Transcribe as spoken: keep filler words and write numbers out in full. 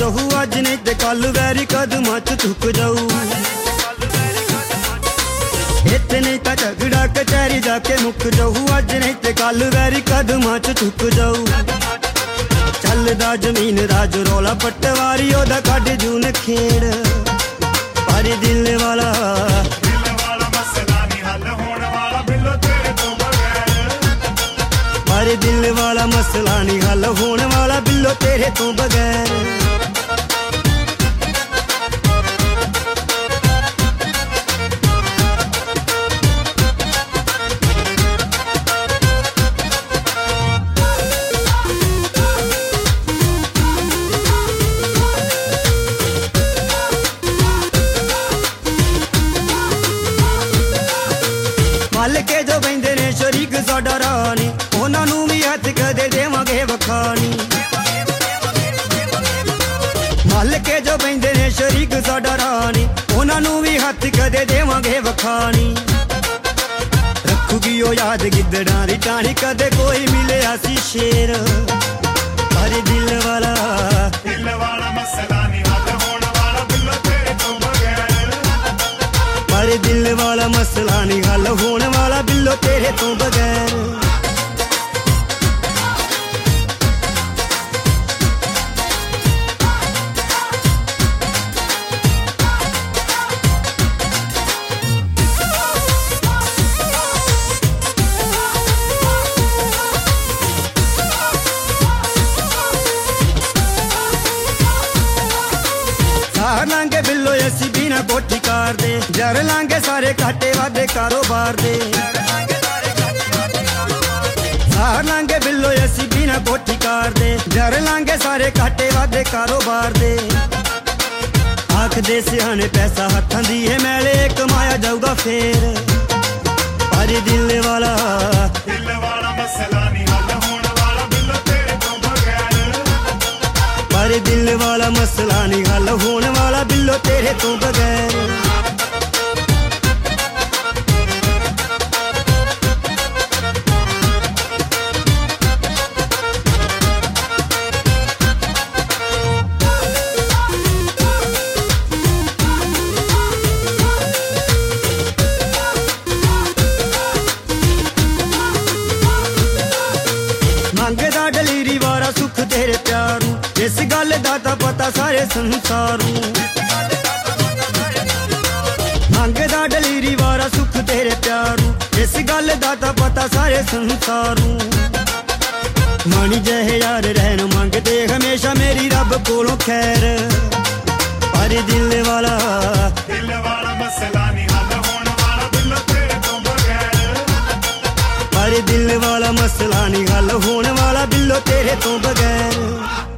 रहू अज नहीं ते कल वैरी कदमां च थुक जाऊ। इत्थे नहीं तां झगड़ा कचहरी जाके मुक जाऊ। अज नहीं ते कल वैरी कदमां च थुक जाऊ। चलदा जमीन राज रौला पटवारी ओदा कढ जून खेड़। पर दिल वाला दिल वाला मसला नहीं हल होने वाला बिल्लो तेरे तो बगैर। पर दिल वाला मसला नहीं हल होने वाला बिल्लो तेरे तो बगैर। मल के जो बहिंदे ने शरीक साडा रानी उन्हां नूं भी हथ कदे देवांगे वखानी। मल के जो बहिंदे ने शरीक साडा रानी उन्हां नूं भी हथ कदे देवांगे वखानी। रखूगी ओ याद गिद्दड़ां दी टाणी कदे कोई मिले आसी शेर। पर दिल वाला दिल वाला मसला नहीं हल होने वाला बिल्लो तेरे तो बगैर। पर दिल वाला मसला नहीं हल होने वाला बिल्लो तेरे तो बगैर। सार लांगे बिल्लो असी बिना कोठी कार दे। जर लांगे सारे घाटे वादे कारोबार दे। सार लांगे बिल्लो असी बिना कोठी कार दे। जर लांगे सारे घाटे वादे कारोबार दे। आख दे सियाने पैसा हत्थां दी है मैले कमाया जाऊगा फेर। पर दिल वाला दिल वाला मसला नहीं हल होने वाला बिल्लो तेरे तो बगैर। पर दिल वाला मसला नहीं हल होने वाला बिल्लो तेरे तो बगैर। मंगदा डलीरी वारा सुख तेरे प्यारू इस गल दा तां पता सारे संसारू। मंगदा डलीरी वारा सुख तेरे प्यारू इस गल दा तां पता सारे संसारू। मनी जहे यार रहन मंगदे हमेशा मेरी रब कोलों खैर। पर दिल वाला दिल वाला मसला नहीं हल होने वाला बिल्लो तेरे तो बगैर। पर दिल वाला मसला नहीं हल होने वाला बिल्लो तेरे तो बगैर।